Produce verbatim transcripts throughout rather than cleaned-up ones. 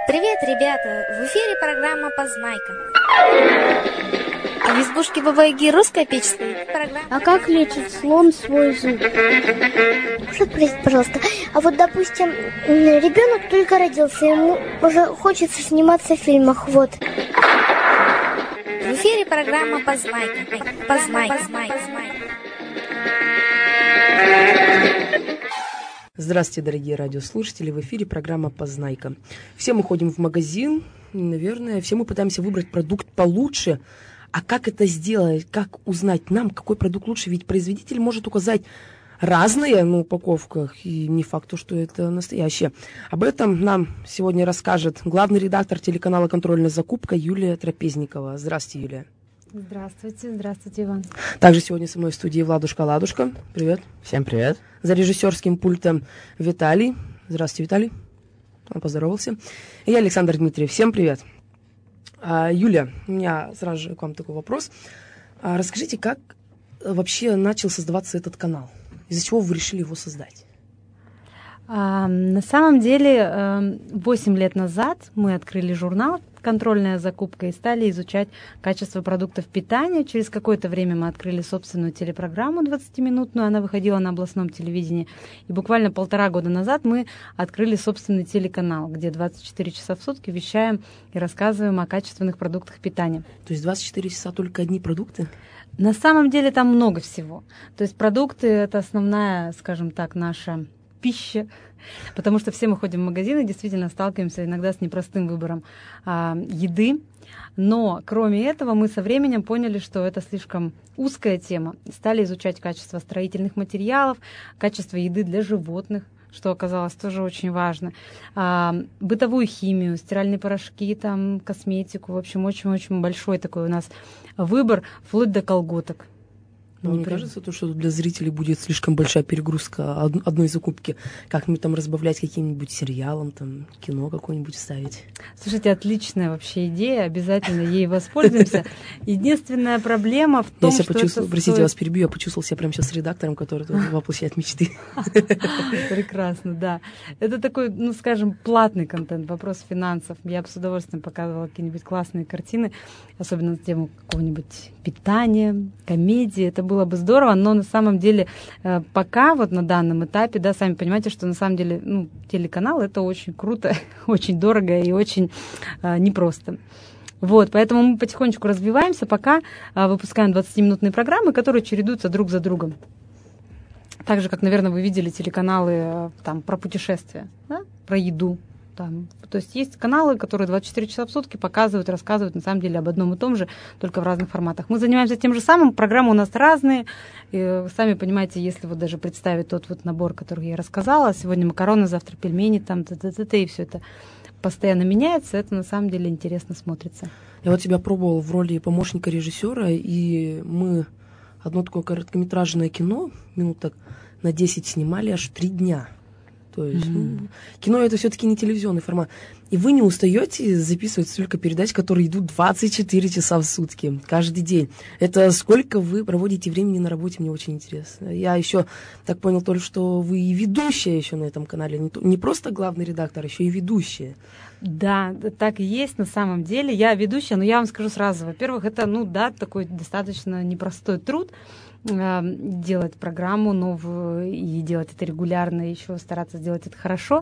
Привет, ребята! В эфире программа «Познайка». В избушке Бабы Яги русская печь стоит. Программа... А как лечит слон свой зуб? Можно спросить, пожалуйста, а вот, допустим, ребенок только родился, ему уже хочется сниматься в фильмах, вот. В эфире программа «Познайка». Познайка. Познайка. Здравствуйте, дорогие радиослушатели! В эфире программа «Познайка». Все мы ходим в магазин, наверное, все мы пытаемся выбрать продукт получше. А как это сделать? Как узнать нам, какой продукт лучше? Ведь производитель может указать разные на упаковках, и не факт, что это настоящее. Об этом нам сегодня расскажет главный редактор телеканала «Контрольная закупка» Юлия Трапезникова. Здравствуйте, Юлия. Здравствуйте, здравствуйте, Иван. Также сегодня со мной в студии Владушка Ладушка. Привет. Всем привет. За режиссерским пультом Виталий. Здравствуйте, Виталий. Он поздоровался. И я, Александр Дмитриев. Всем привет. А, Юля, у меня сразу же к вам такой вопрос. А, расскажите, как вообще начал создаваться этот канал? Из-за чего вы решили его создать? А, на самом деле, восемь лет назад мы открыли журнал «Контрольная закупка» и стали изучать качество продуктов питания. Через какое-то время мы открыли собственную телепрограмму двадцатиминутную, она выходила на областном телевидении. И буквально полтора года назад мы открыли собственный телеканал, где двадцать четыре часа в сутки вещаем и рассказываем о качественных продуктах питания. То есть двадцать четыре часа только одни продукты? На самом деле там много всего. То есть продукты — это основная, скажем так, наша пища, потому что все мы ходим в магазины, действительно сталкиваемся иногда с непростым выбором а, еды. Но кроме этого мы со временем поняли, что это слишком узкая тема. Стали изучать качество строительных материалов, качество еды для животных, что оказалось тоже очень важно, а, бытовую химию, стиральные порошки, там, косметику. В общем, очень-очень большой такой у нас выбор, вплоть до колготок. Но не кажется, то, что для зрителей будет слишком большая перегрузка одной закупки? Как-нибудь там разбавлять каким-нибудь сериалом, там, кино какое-нибудь ставить? Слушайте, отличная вообще идея, обязательно ей воспользуемся. Единственная проблема в том, я что почувствовал, это простите, стоит... вас перебью, я почувствовал себя прямо сейчас редактором, который воплощает мечты. Прекрасно, да. Это такой, ну, скажем, платный контент, вопрос финансов. Я бы с удовольствием показывала какие-нибудь классные картины, особенно на тему какого-нибудь питания, комедии. Это было бы здорово, но на самом деле пока вот на данном этапе, да, сами понимаете, что на самом деле, ну, телеканал — это очень круто, очень дорого и очень а, непросто. Вот, поэтому мы потихонечку развиваемся, пока а, выпускаем двадцатиминутные программы, которые чередуются друг за другом. Так же, как, наверное, вы видели телеканалы там, про путешествия, да? Про еду. Там. То есть есть каналы, которые двадцать четыре часа в сутки показывают, рассказывают на самом деле об одном и том же, только в разных форматах. Мы занимаемся тем же самым, программы у нас разные. И, сами понимаете, если вот даже представить тот вот набор, который я рассказала, сегодня макароны, завтра пельмени, там, т-т-т-т, и все это постоянно меняется, это на самом деле интересно смотрится. Я вот тебя пробовала в роли помощника режиссера, и мы одно такое короткометражное кино, минут так на десять снимали аж три дня. То есть, mm-hmm. ну, кино — это все-таки не телевизионный формат. И вы не устаете записывать столько передач, которые идут двадцать четыре часа в сутки, каждый день. Это сколько вы проводите времени на работе, мне очень интересно. Я еще так понял только, что вы и ведущая еще на этом канале. Не, не просто главный редактор, а еще и ведущая. Да, так и есть на самом деле. Я ведущая, но я вам скажу сразу. Во-первых, это, ну да, такой достаточно непростой труд. Делать программу новую и делать это регулярно, и еще стараться сделать это хорошо.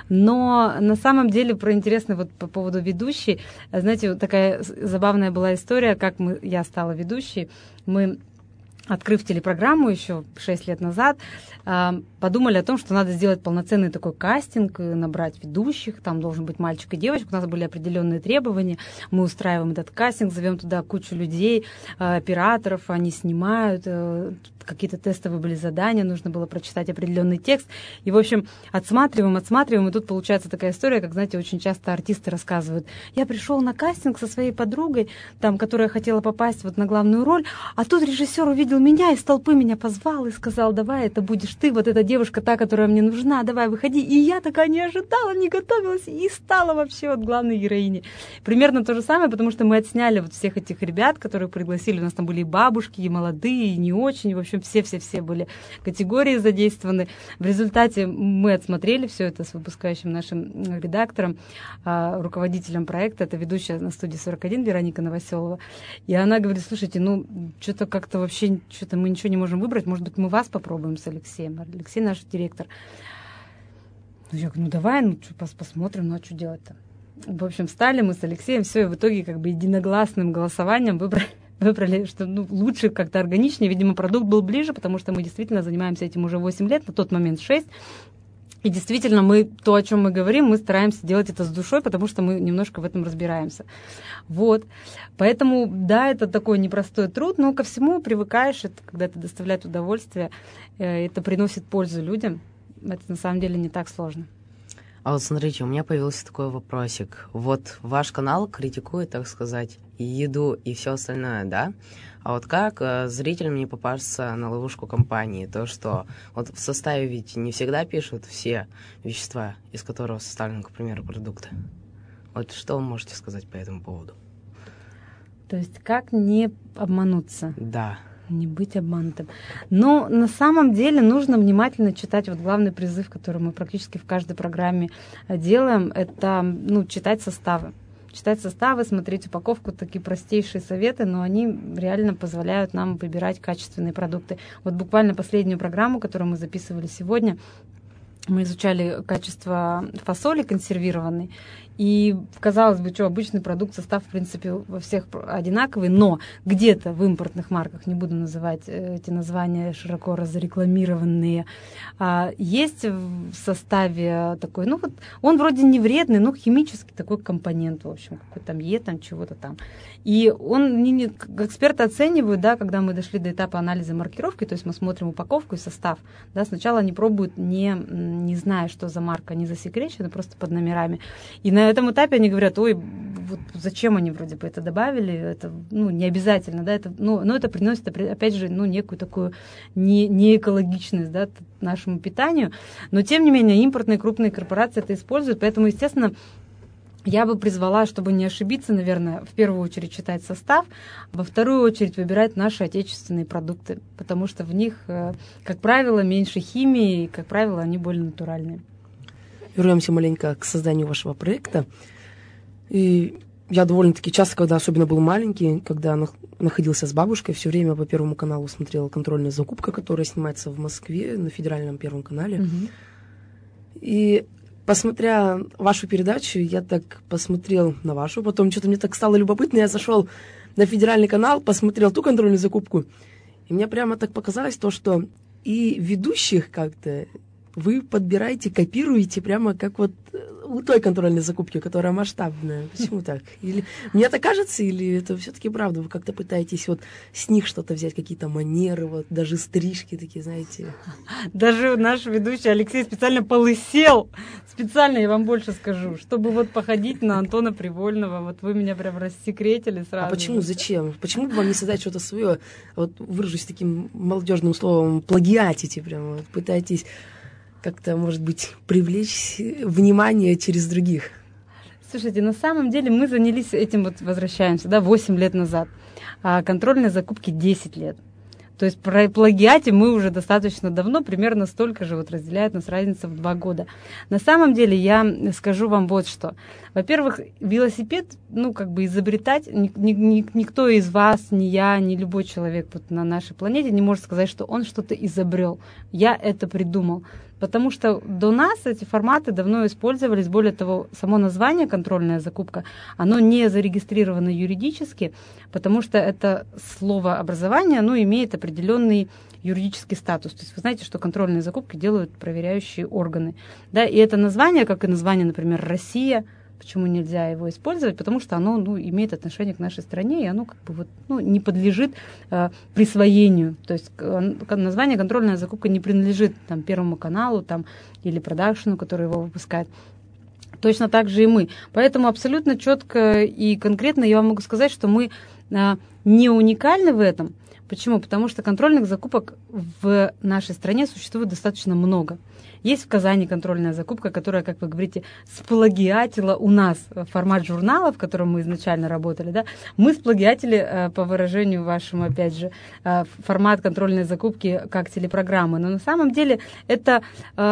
Но на самом деле про интересно вот по поводу ведущей. Знаете, вот такая забавная была история, как мы, я стала ведущей. Мы, открыв телепрограмму еще шесть лет назад, подумали о том, что надо сделать полноценный такой кастинг, набрать ведущих, там должен быть мальчик и девочка, у нас были определенные требования, мы устраиваем этот кастинг, зовем туда кучу людей, операторов, они снимают, какие-то тестовые были задания, нужно было прочитать определенный текст, и, в общем, отсматриваем, отсматриваем, и тут получается такая история, как, знаете, очень часто артисты рассказывают, я пришел на кастинг со своей подругой, там, которая хотела попасть вот на главную роль, а тут режиссер увидел меня, из толпы меня позвал и сказал, давай, это будешь ты, вот это девушка та, которая мне нужна, давай, выходи. И я такая не ожидала, не готовилась, и стала вообще вот главной героиней. Примерно то же самое, потому что мы отсняли вот всех этих ребят, которых пригласили. У нас там были и бабушки, и молодые, и не очень. В общем, все-все-все были категории задействованы. В результате мы отсмотрели все это с выпускающим нашим редактором, руководителем проекта. Это ведущая на студии сорок один Вероника Новоселова. И она говорит, слушайте, ну, что-то как-то вообще, что-то мы ничего не можем выбрать. Может быть, мы вас попробуем с Алексеем. Алексей наш директор. Ну, я говорю, ну, давай, ну, что, посмотрим, ну, а что делать-то? В общем, стали мы с Алексеем, все, и в итоге как бы единогласным голосованием выбрали, выбрали что ну, лучше, как-то органичнее. Видимо, продукт был ближе, потому что мы действительно занимаемся этим уже восемь лет, на тот момент шесть. И действительно, мы, то, о чем мы говорим, мы стараемся делать это с душой, потому что мы немножко в этом разбираемся. Вот. Поэтому, да, это такой непростой труд, но ко всему привыкаешь, это, когда это доставляет удовольствие, это приносит пользу людям. Это на самом деле не так сложно. А вот смотрите, у меня появился такой вопросик. Вот ваш канал критикует, так сказать, и еду, и все остальное, да? А вот как э, зрителям не попасться на ловушку компании? То, что вот в составе ведь не всегда пишут все вещества, из которого составлены, к примеру, продукты. Вот что вы можете сказать по этому поводу? То есть как не обмануться? Да. Не быть обманутым. Но на самом деле нужно внимательно читать. Вот главный призыв, который мы практически в каждой программе делаем, это ну, читать составы. Читать составы, смотреть упаковку, такие простейшие советы, но они реально позволяют нам выбирать качественные продукты. Вот буквально последнюю программу, которую мы записывали сегодня, мы изучали качество фасоли консервированной. И, казалось бы, что обычный продукт, состав, в принципе, во всех одинаковый, но где-то в импортных марках, не буду называть эти названия широко разрекламированные, есть в составе такой, ну вот, он вроде не вредный, но химический такой компонент, в общем, какой-то там Е, там чего-то там. И он, не, не, эксперты оценивают, да, когда мы дошли до этапа анализа маркировки, то есть мы смотрим упаковку и состав, да, сначала они пробуют, не, не зная, что за марка, они засекречены, просто под номерами. И на этом этапе они говорят, ой, вот зачем они вроде бы это добавили, это, ну, не обязательно, да, это, ну, но это приносит, опять же, ну, некую такую не, не экологичность, да, нашему питанию, но, тем не менее, импортные крупные корпорации это используют, поэтому, естественно, я бы призвала, чтобы не ошибиться, наверное, в первую очередь читать состав, во вторую очередь выбирать наши отечественные продукты, потому что в них, как правило, меньше химии, и, как правило, они более натуральные. Вернемся маленько к созданию вашего проекта. И я довольно-таки часто, когда особенно был маленький, когда находился с бабушкой, все время по Первому каналу смотрела «Контрольная закупка», которая снимается в Москве на федеральном Первом канале. Угу. И посмотря вашу передачу, я так посмотрел на вашу, потом что-то мне так стало любопытно, я зашел на федеральный канал, посмотрел ту контрольную закупку, и мне прямо так показалось то, что и ведущих как-то вы подбираете, копируете прямо как вот у той контрольной закупки, которая масштабная. Почему так? Или мне так кажется, или это все-таки правда? Вы как-то пытаетесь вот с них что-то взять, какие-то манеры, вот даже стрижки такие, знаете? Даже наш ведущий Алексей специально полысел. Специально, я вам больше скажу, чтобы вот походить на Антона Привольного. Вот вы меня прям рассекретили сразу. А почему? Зачем? Почему бы вам не создать что-то свое? Вот выражусь таким молодежным словом, плагиатите прямо, вот, пытаетесь как-то, может быть, привлечь внимание через других? Слушайте, на самом деле мы занялись этим, вот возвращаемся, да, восемь лет назад, а контрольные закупки десять лет. То есть про плагиате мы уже достаточно давно, примерно столько же, вот разделяет нас разница в два года. На самом деле я скажу вам вот что. Во-первых, велосипед, ну, как бы изобретать, ни, ни, никто из вас, ни я, ни любой человек вот на нашей планете не может сказать, что он что-то изобрел. Я это придумал. Потому что до нас эти форматы давно использовались. Более того, само название «контрольная закупка», оно не зарегистрировано юридически, потому что это слово «образование», оно имеет определенный юридический статус. То есть вы знаете, что контрольные закупки делают проверяющие органы. Да? И это название, как и название, например, «Россия», почему нельзя его использовать? Потому что оно, ну, имеет отношение к нашей стране, и оно как бы вот, ну, не подлежит э, присвоению. То есть э, название «контрольная закупка» не принадлежит там, Первому каналу там, или продакшену, который его выпускает. Точно так же и мы. Поэтому абсолютно четко и конкретно я вам могу сказать, что мы э, не уникальны в этом. Почему? Потому что контрольных закупок в нашей стране существует достаточно много. Есть в Казани контрольная закупка, которая, как вы говорите, сплагиатила у нас формат журнала, в котором мы изначально работали. Да? Мы сплагиатили, по выражению вашему, опять же, формат контрольной закупки как телепрограммы. Но на самом деле это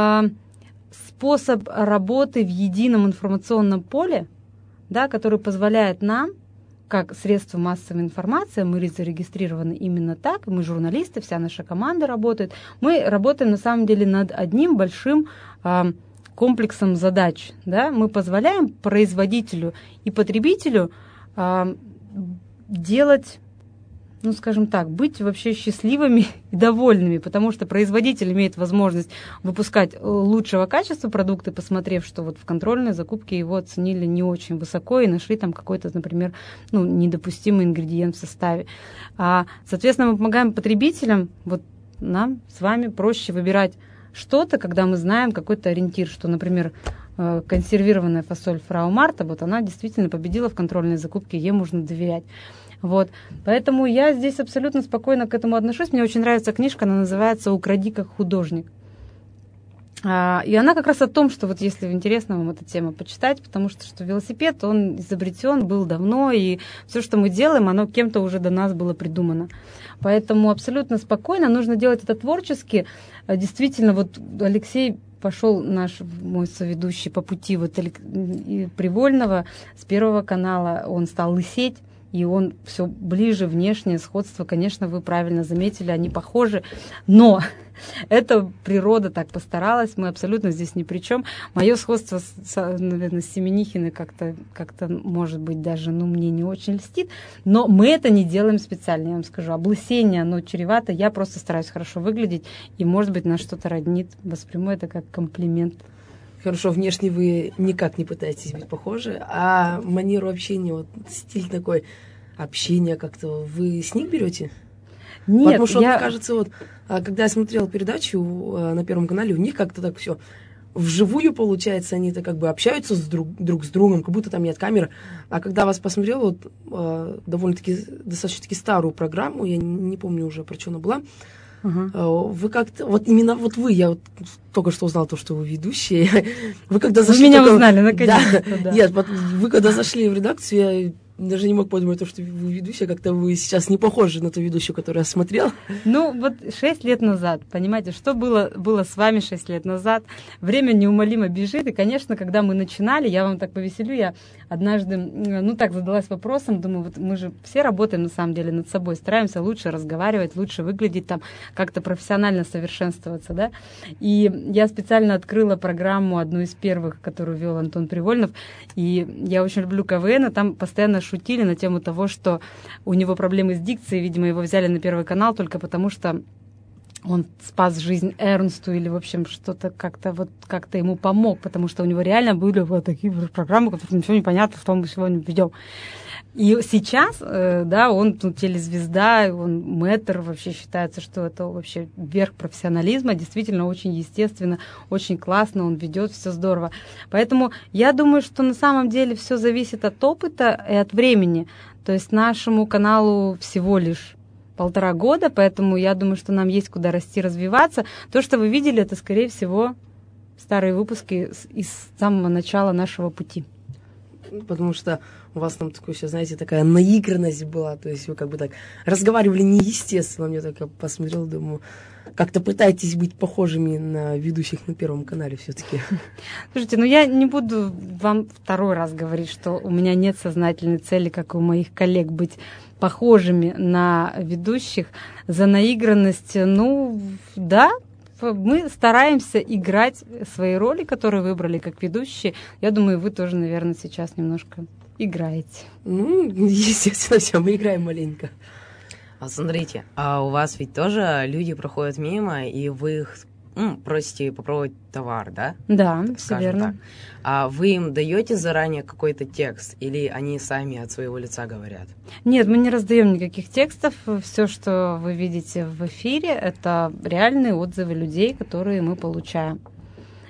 способ работы в едином информационном поле, да, который позволяет нам, как средство массовой информации, мы зарегистрированы именно так, мы журналисты, вся наша команда работает, мы работаем на самом деле над одним большим э, комплексом задач. Да? Мы позволяем производителю и потребителю э, делать, ну, скажем так, быть вообще счастливыми и довольными, потому что производитель имеет возможность выпускать лучшего качества продукты, посмотрев, что вот в контрольной закупке его оценили не очень высоко и нашли там какой-то, например, ну, недопустимый ингредиент в составе. А, соответственно, мы помогаем потребителям, вот нам с вами проще выбирать что-то, когда мы знаем какой-то ориентир, что, например, консервированная фасоль Фрау Марта, вот она действительно победила в контрольной закупке, ей можно доверять. Вот. Поэтому я здесь абсолютно спокойно к этому отношусь. Мне очень нравится книжка, она называется «Укради как художник». А, и она как раз о том, что вот если интересно вам эта тема почитать, потому что, что велосипед, он изобретен, был давно, и все, что мы делаем, оно кем-то уже до нас было придумано. Поэтому абсолютно спокойно нужно делать это творчески. Действительно, вот Алексей пошел, наш мой соведущий, по пути вот Привольного с Первого канала, он стал лысеть, и он все ближе, внешнее сходство, конечно, вы правильно заметили, они похожи, но это природа так постаралась, мы абсолютно здесь ни при чем. Мое сходство, с, наверное, с Семенихиной как-то, как-то, может быть, даже, ну, мне не очень льстит, но мы это не делаем специально, я вам скажу. Облысение, оно чревато, я просто стараюсь хорошо выглядеть, и, может быть, нас что-то роднит, восприму это как комплимент. Хорошо, внешне вы никак не пытаетесь быть похожи, а манеру общения, вот стиль такой общения как-то, вы с них берете? Нет, потому что, я... мне кажется, вот, когда я смотрела передачу на Первом канале, у них как-то так все вживую получается, они-то как бы общаются с друг, друг с другом, как будто там нет камер. А когда вас посмотрела, вот, довольно-таки, достаточно-таки старую программу, я не, не помню уже, про что она была, Uh-huh. Вы как-то, вот именно вот вы, я вот только что узнала то, что вы ведущие. Вы когда зашли... Вы меня только... узнали, наконец-то, да. да. Нет, вы когда зашли в редакцию, я даже не мог подумать, что вы ведущая, как-то вы сейчас не похожи на ту ведущую, которую я смотрела. Ну, вот шесть лет назад, понимаете, что было, было с вами шесть лет назад? Время неумолимо бежит, и, конечно, когда мы начинали, я вам так повеселю, я однажды, ну, так задалась вопросом, думаю, вот мы же все работаем, на самом деле, над собой, стараемся лучше разговаривать, лучше выглядеть, там, как-то профессионально совершенствоваться, да, и я специально открыла программу, одну из первых, которую вел Антон Привольнов, и я очень люблю КВН, и там постоянно шутили на тему того, что у него проблемы с дикцией, видимо, его взяли на Первый канал только потому, что он спас жизнь Эрнсту или, в общем, что-то как-то вот как-то ему помог, потому что у него реально были вот такие программы, которые ничего не понятно, что мы сегодня ведем. И сейчас, да, он ну, телезвезда, он мэтр, вообще считается, что это вообще верх профессионализма, действительно очень естественно, очень классно, он ведет, все здорово. Поэтому я думаю, что на самом деле все зависит от опыта и от времени. То есть нашему каналу всего лишь полтора года, поэтому я думаю, что нам есть куда расти, развиваться. То, что вы видели, это, скорее всего, старые выпуски из самого начала нашего пути. Потому что у вас там такой, знаете, такая наигранность была, то есть вы как бы так разговаривали неестественно. Мне так я посмотрела, думаю, как-то пытаетесь быть похожими на ведущих на Первом канале все-таки. Слушайте, ну я не буду вам второй раз говорить, что у меня нет сознательной цели, как у моих коллег, быть похожими на ведущих. За наигранность, ну, да, мы стараемся играть свои роли, которые выбрали как ведущие. Я думаю, вы тоже, наверное, сейчас немножко играете. Ну, естественно, все, мы играем маленько. А смотрите, а у вас ведь тоже люди проходят мимо, и вы их ну, просите попробовать товар, да? Да, все верно. Так. А вы им даете заранее какой-то текст, или они сами от своего лица говорят? Нет, мы не раздаем никаких текстов. Все, что вы видите в эфире, это реальные отзывы людей, которые мы получаем.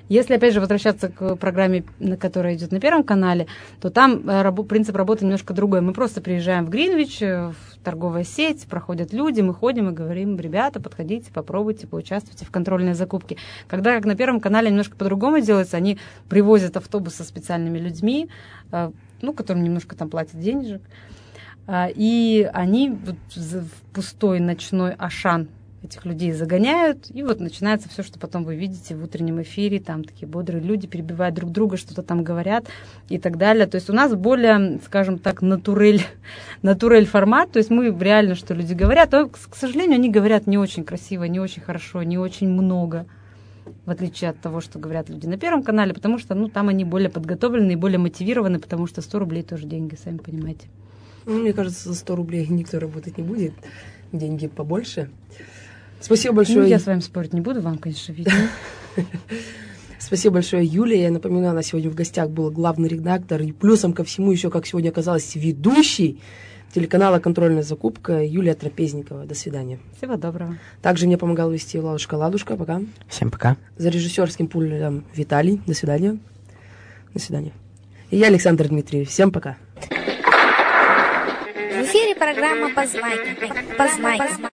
Если, опять же, возвращаться к программе, которая идет на Первом канале, то там рабо- принцип работы немножко другой. Мы просто приезжаем в Гринвич, в торговая сеть, проходят люди, мы ходим и говорим: ребята, подходите, попробуйте, поучаствуйте в контрольной закупке. Когда, как на Первом канале, немножко по-другому делается, они привозят автобус со специальными людьми, ну, которым немножко там платят денежек, и они вот в пустой ночной Ашан этих людей загоняют, и вот начинается все, что потом вы видите в утреннем эфире, там такие бодрые люди перебивают друг друга, что-то там говорят и так далее. То есть у нас более, скажем так, натурель, натурель формат, то есть мы реально, что люди говорят, но, к сожалению, они говорят не очень красиво, не очень хорошо, не очень много, в отличие от того, что говорят люди на Первом канале, потому что, ну, там они более подготовлены и более мотивированы, потому что сто рублей тоже деньги, сами понимаете. Ну, мне кажется, за сто рублей никто работать не будет, деньги побольше. Спасибо большое. Ну, я с вами спорить не буду, вам, конечно, видно. Спасибо большое, Юлия. Я напоминаю, у нас сегодня в гостях был главный редактор и плюсом ко всему еще, как сегодня оказалось, ведущий телеканала «Контрольная закупка» Юлия Трапезникова. До свидания. Всего доброго. Также мне помогал вести Ладушка Ладушка. Пока. Всем пока. За режиссерским пультом Виталий. До свидания. До свидания. И я, Александр Дмитриев. Всем пока. В эфире программа «Познайка». Познайка.